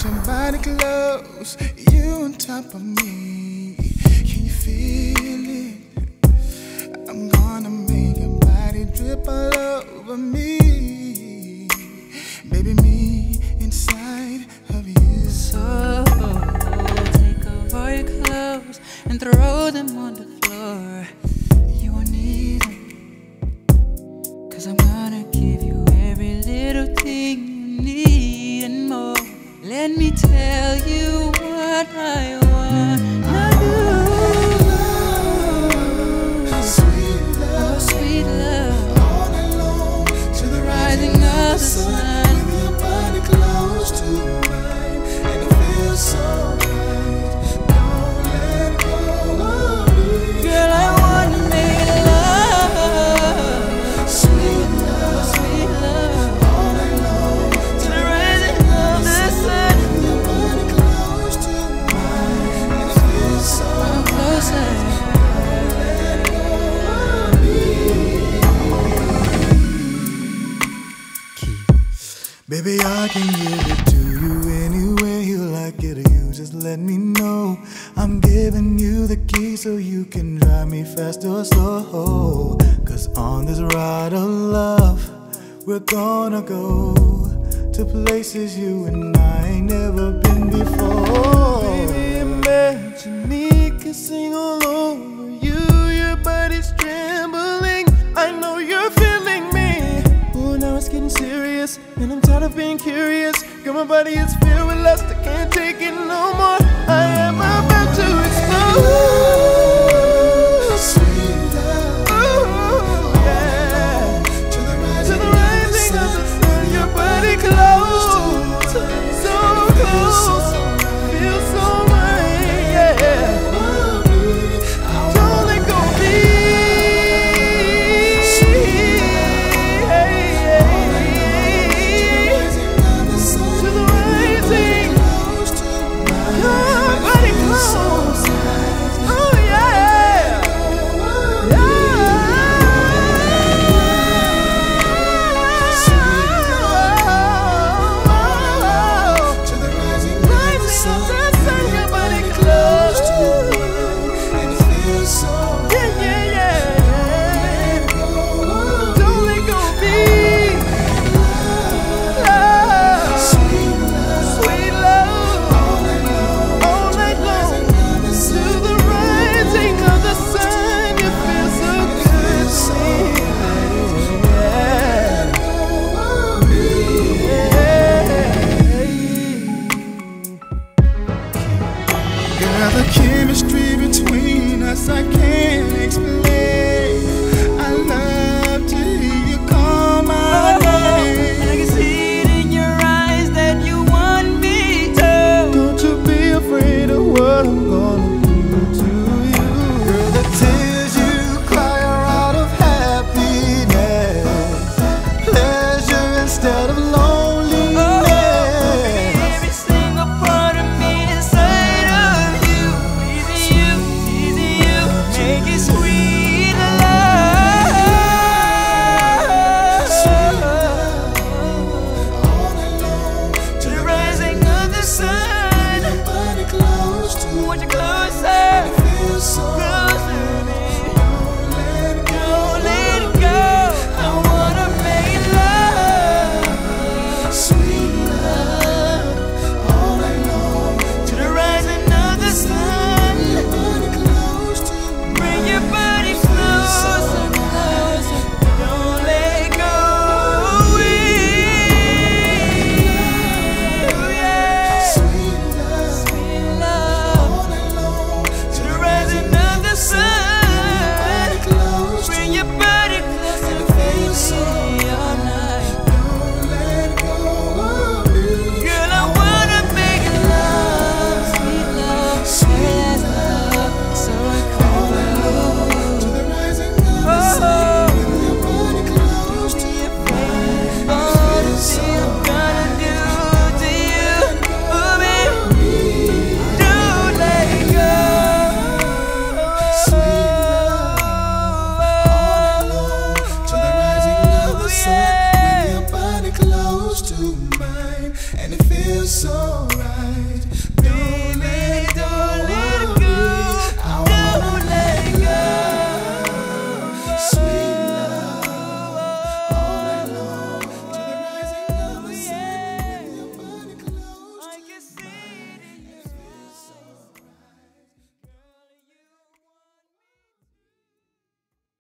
Put your body close, you on top of me. Can you feel it? I'm gonna make your body drip all over me. Baby, me inside of you. So take off all your clothes and throw them on the floor. You won't need them, 'cause I'm gonna give you every little thing you need and more. Let me tell you what I want to do. Sweet love, Oh, sweet love, all night long, to the rising of the sun. With your body close to mine, and it feels so right. Don't let go of me. Girl, I wanna make love. Sweet love, Sweet love, all night long, to the rising of the sun. with your body close to mine, and it feels so Come closer. Baby, I can give it to you any way you like it. You just let me know. I'm giving you the key so you can drive me fast or slow. 'Cause on this ride of love, we're gonna go to places you and I ain't never been before. Baby, imagine me kissing all over you. Your body's trembling, I know you're feeling me. Oh, now it's getting serious, and I'm tired of being curious. Girl, my body is filled with lust, I can't take it no more. I am about to explode. Sweet love, ooh, yeah. To the rising of the sun, your body close, so close, feels so right, yeah. Don't let go of me. To the rising, your body close. Oh yeah, to the rising of the sun, your body close to mine, and it feels so yeah. Don't let go of me. Love, sweet love, all night long, to the rising of the sun. You feel so good, Girl, the chemistry between us I can't explain. I love to hear you call my name. And I can see it in your eyes that you want me to. Don't you be afraid of what I'm gonna do to you. Girl, the tears you cry are out of happiness, pleasure instead of loneliness.